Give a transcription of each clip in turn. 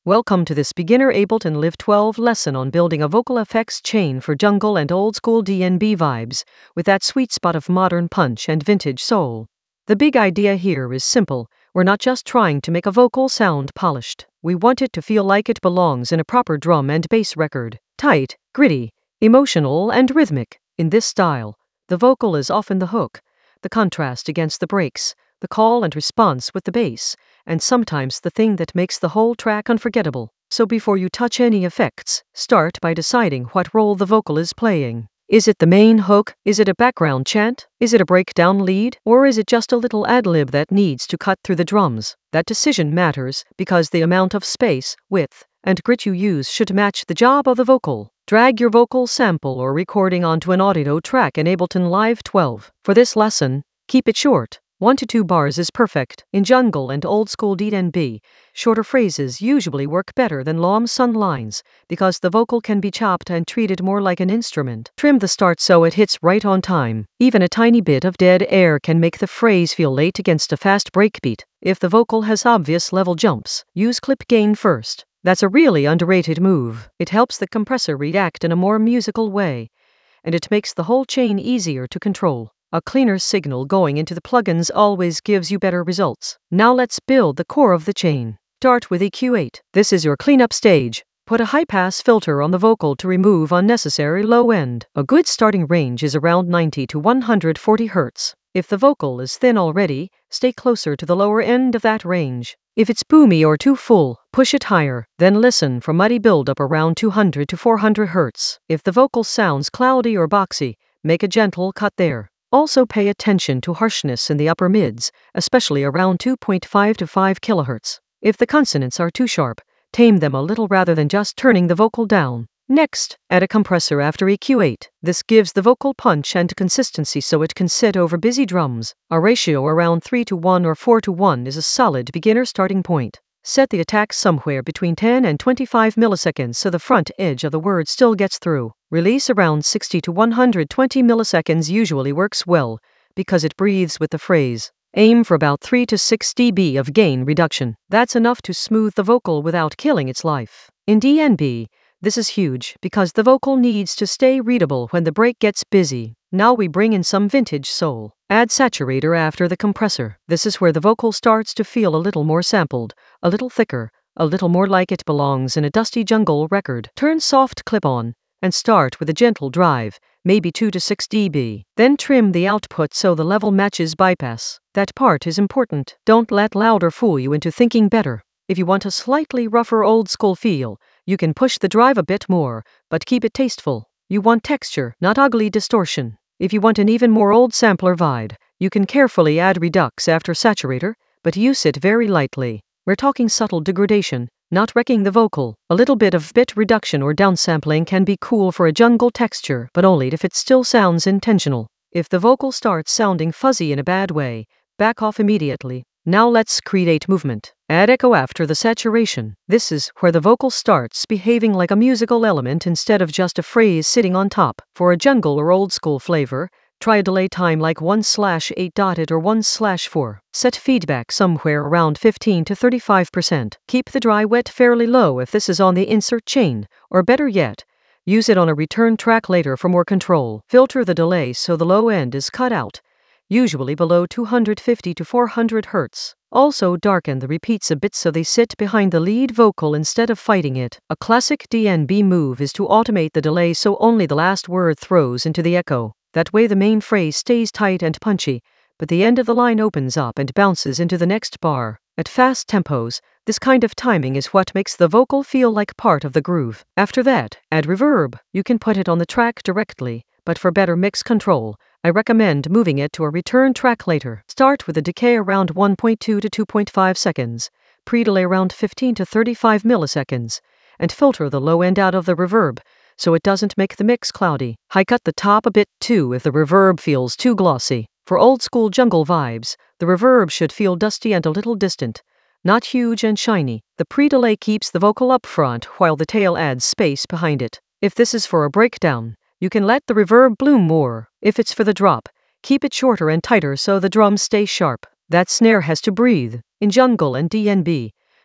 Welcome to this beginner Ableton Live 12 lesson on building a vocal effects chain for jungle and old school D&B vibes, with that sweet spot of modern punch and vintage soul. The big idea here is simple. We're not just trying to make a vocal sound polished. We want it to feel like it belongs in a proper drum and bass record. Tight, gritty, emotional, and rhythmic. In this style, the vocal is often the hook, the contrast against the breaks, the call and response with the bass, and sometimes the thing that makes the whole track unforgettable. So before you touch any effects, start by deciding what role the vocal is playing. Is it the main hook? Is it a background chant? Is it a breakdown lead? Or is it just a little ad-lib that needs to cut through the drums? That decision matters because the amount of space, width, and grit you use should match the job of the vocal. Drag your vocal sample or recording onto an audio track in Ableton Live 12. For this lesson, keep it short. 1 to 2 bars is perfect. In jungle and old school D&B, shorter phrases usually work better than long sung lines because the vocal can be chopped and treated more like an instrument. Trim the start so it hits right on time. Even a tiny bit of dead air can make the phrase feel late against a fast breakbeat. If the vocal has obvious level jumps, use clip gain first. That's a really underrated move. It helps the compressor react in a more musical way, and it makes the whole chain easier to control. A cleaner signal going into the plugins always gives you better results. Now let's build the core of the chain. Start with EQ8. This is your cleanup stage. Put a high-pass filter on the vocal to remove unnecessary low end. A good starting range is around 90 to 140 Hz. If the vocal is thin already, stay closer to the lower end of that range. If it's boomy or too full, push it higher. Then listen for muddy buildup around 200 to 400 Hz. If the vocal sounds cloudy or boxy, make a gentle cut there. Also pay attention to harshness in the upper mids, especially around 2.5 to 5 kHz. If the consonants are too sharp, tame them a little rather than just turning the vocal down. Next, add a compressor after EQ8. This gives the vocal punch and consistency so it can sit over busy drums. A ratio around 3 to 1 or 4 to 1 is a solid beginner starting point. Set the attack somewhere between 10 and 25 milliseconds so the front edge of the word still gets through. Release around 60 to 120 milliseconds usually works well because it breathes with the phrase. Aim for about 3 to 6 dB of gain reduction. That's enough to smooth the vocal without killing its life. In D&B, this is huge because the vocal needs to stay readable when the break gets busy. Now we bring in some vintage soul. Add saturator after the compressor. This is where the vocal starts to feel a little more sampled, a little thicker, a little more like it belongs in a dusty jungle record. Turn soft clip on and start with a gentle drive, maybe 2 to 6 dB. Then trim the output so the level matches bypass. That part is important. Don't let louder fool you into thinking better. If you want a slightly rougher old school feel, you can push the drive a bit more, but keep it tasteful. You want texture, not ugly distortion. If you want an even more old sampler vibe, you can carefully add redux after saturator, but use it very lightly. We're talking subtle degradation, not wrecking the vocal. A little bit of bit reduction or downsampling can be cool for a jungle texture, but only if it still sounds intentional. If the vocal starts sounding fuzzy in a bad way, back off immediately. Now let's create movement. Add echo after the saturation. This is where the vocal starts behaving like a musical element instead of just a phrase sitting on top. For a jungle or old school flavor, try a delay time like 1/8 dotted or 1/4. Set feedback somewhere around 15 to 35%. Keep the dry wet fairly low if this is on the insert chain, or better yet, use it on a return track later for more control. Filter the delay so the low end is cut out, usually below 250 to 400 Hz. Also darken the repeats a bit so they sit behind the lead vocal instead of fighting it. A classic D&B move is to automate the delay so only the last word throws into the echo. That way the main phrase stays tight and punchy, but the end of the line opens up and bounces into the next bar. At fast tempos, this kind of timing is what makes the vocal feel like part of the groove. After that, add reverb. You can put it on the track directly, but for better mix control, I recommend moving it to a return track later. Start with a decay around 1.2 to 2.5 seconds, pre-delay around 15 to 35 milliseconds, and filter the low end out of the reverb so it doesn't make the mix cloudy. High cut the top a bit too if the reverb feels too glossy. For old school jungle vibes, the reverb should feel dusty and a little distant, not huge and shiny. The pre-delay keeps the vocal up front while the tail adds space behind it. If this is for a breakdown, you can let the reverb bloom more. If it's for the drop, keep it shorter and tighter so the drums stay sharp. That snare has to breathe. In jungle and D&B,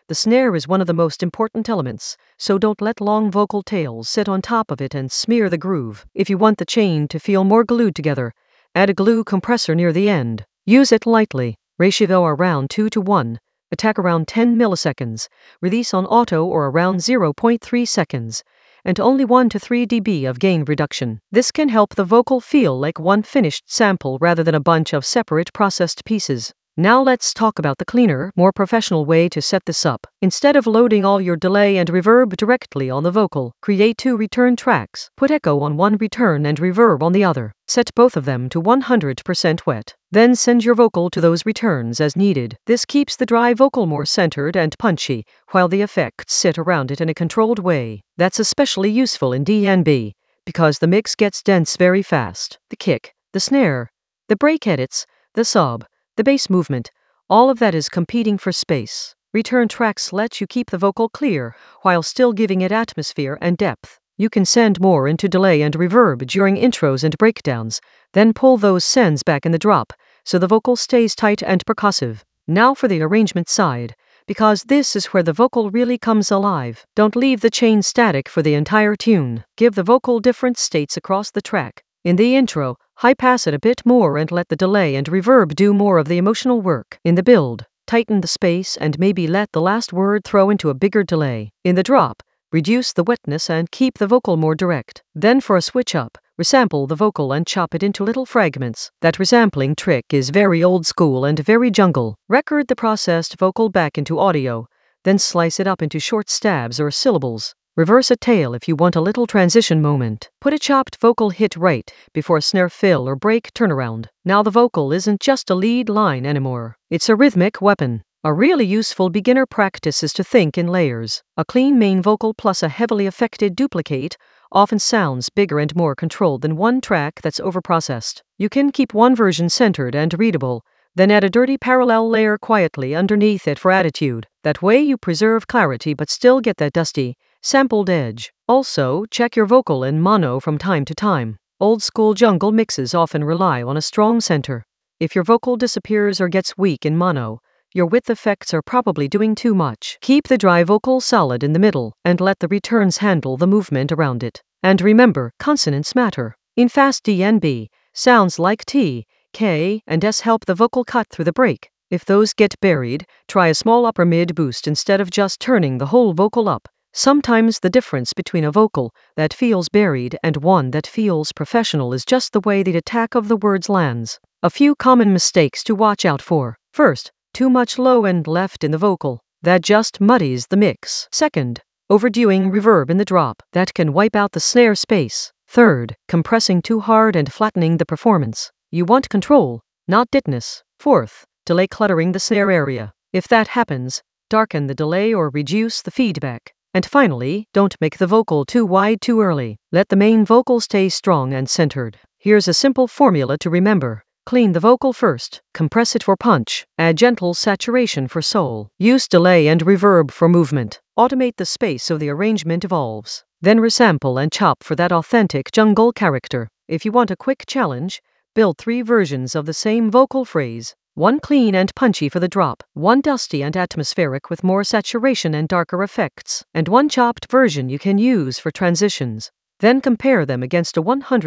The snare is one of the most important elements, so don't let long vocal tails sit on top of it and smear the groove. If you want the chain to feel more glued together, add a glue compressor near the end. Use it lightly. Ratio around 2 to 1. Attack around 10 milliseconds. Release on auto or around 0.3 seconds. And only 1 to 3 dB of gain reduction. This can help the vocal feel like one finished sample rather than a bunch of separate processed pieces. Now let's talk about the cleaner, more professional way to set this up. Instead of loading all your delay and reverb directly on the vocal, create 2 return tracks. Put echo on one return and reverb on the other. Set both of them to 100% wet. Then send your vocal to those returns as needed. This keeps the dry vocal more centered and punchy, while the effects sit around it in a controlled way. That's especially useful in DnB, because the mix gets dense very fast. The kick, the snare, the break edits, the sub, the bass movement, all of that is competing for space. Return tracks let you keep the vocal clear while still giving it atmosphere and depth. You can send more into delay and reverb during intros and breakdowns, then pull those sends back in the drop, so the vocal stays tight and percussive. Now for the arrangement side, because this is where the vocal really comes alive. Don't leave the chain static for the entire tune. Give the vocal different states across the track. In the intro, high-pass it a bit more and let the delay and reverb do more of the emotional work. In the build, tighten the space and maybe let the last word throw into a bigger delay. In the drop, reduce the wetness and keep the vocal more direct. Then for a switch up, resample the vocal and chop it into little fragments. That resampling trick is very old school and very jungle. Record the processed vocal back into audio, then slice it up into short stabs or syllables. Reverse a tail if you want a little transition moment. Put a chopped vocal hit right before a snare fill or break turnaround. Now the vocal isn't just a lead line anymore. It's a rhythmic weapon. A really useful beginner practice is to think in layers. A clean main vocal plus a heavily affected duplicate often sounds bigger and more controlled than one track that's overprocessed. You can keep one version centered and readable, then add a dirty parallel layer quietly underneath it for attitude. That way you preserve clarity but still get that dusty, sampled edge. Also, check your vocal in mono from time to time. Old school jungle mixes often rely on a strong center. If your vocal disappears or gets weak in mono, your width effects are probably doing too much. Keep the dry vocal solid in the middle and let the returns handle the movement around it. And remember, consonants matter. In fast DnB, sounds like T, K, and S help the vocal cut through the break. If those get buried, try a small upper mid boost instead of just turning the whole vocal up. Sometimes the difference between a vocal that feels buried and one that feels professional is just the way the attack of the words lands. A few common mistakes to watch out for. First, too much low and left in the vocal. That just muddies the mix. Second, overdoing reverb in the drop. That can wipe out the snare space. Third, compressing too hard and flattening the performance. You want control, not ditness. Fourth, delay cluttering the snare area. If that happens, darken the delay or reduce the feedback. And finally, don't make the vocal too wide too early. Let the main vocal stay strong and centered. Here's a simple formula to remember. Clean the vocal first, compress it for punch, add gentle saturation for soul, use delay and reverb for movement, automate the space so the arrangement evolves, then resample and chop for that authentic jungle character. If you want a quick challenge, build 3 versions of the same vocal phrase. One clean and punchy for the drop, one dusty and atmospheric with more saturation and darker effects, and one chopped version you can use for transitions. Then compare them against a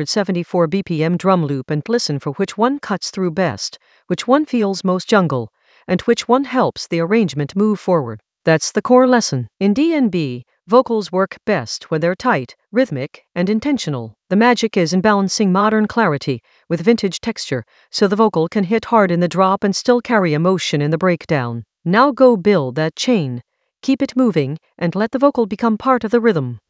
174 BPM drum loop and listen for which one cuts through best, which one feels most jungle, and which one helps the arrangement move forward. That's the core lesson. In DnB, vocals work best when they're tight, rhythmic, and intentional. The magic is in balancing modern clarity with vintage texture, so the vocal can hit hard in the drop and still carry emotion in the breakdown. Now go build that chain, keep it moving, and let the vocal become part of the rhythm.